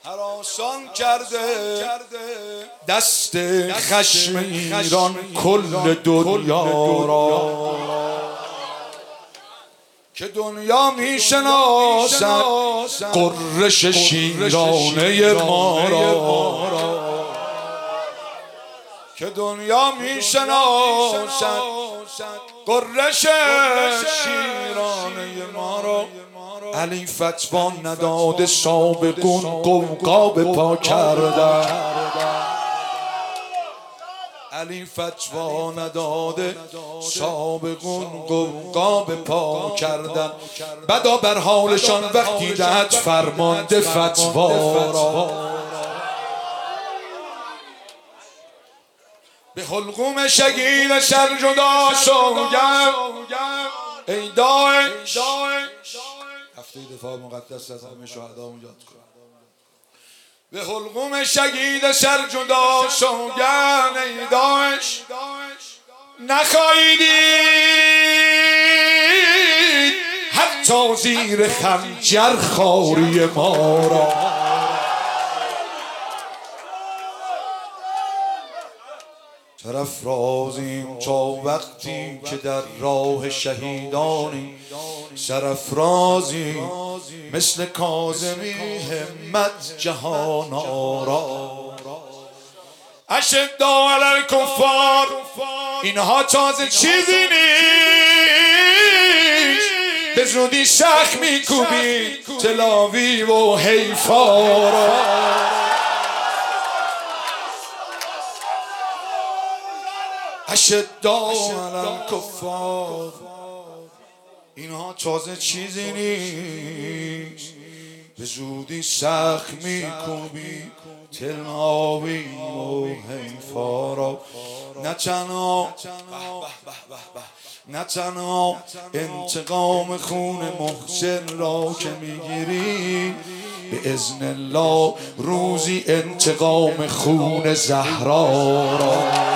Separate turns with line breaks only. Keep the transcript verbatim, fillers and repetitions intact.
هراسان کرده دست خشم ایران کل دنیا را، که دنیا میشناسد غرش شیرانه ما را، که دنیا میشناسد غرش شیرانه ما را. علی فتوا نداده سابقون قوقاب پا کردن، علی فتوا نداده سابقون قوقاب پا کردن. بدا بر حالشان وقتی دهد فرمانده فتوا را، به حلقوم شگیل سر جدا سوگم ای داعش. هفته دفاع مقدس از همه شهدامون یاد کن. به حلقوم شگید سر جدا سوگن ای داعش، نخواهیدید حتی زیر خنجر خاری ما را. سرافرازیم تا وقتی که در راه شهیدانیم، سرافرازیم مثل کاظمی همت جهان آرا. اشداء علی الکفار، اینها تازه چیزی نیست، به زودی شخ میکوبی تلاوی و حیفا را. اشداء علی الکفار، اینها تازه چیزی نیست، به زودی سخت میکوبی تلاوی و حیفا را. نه تنها نه تنها انتقام خون محسن را که میگیری، به اذن الله روزی انتقام خون زهرا را.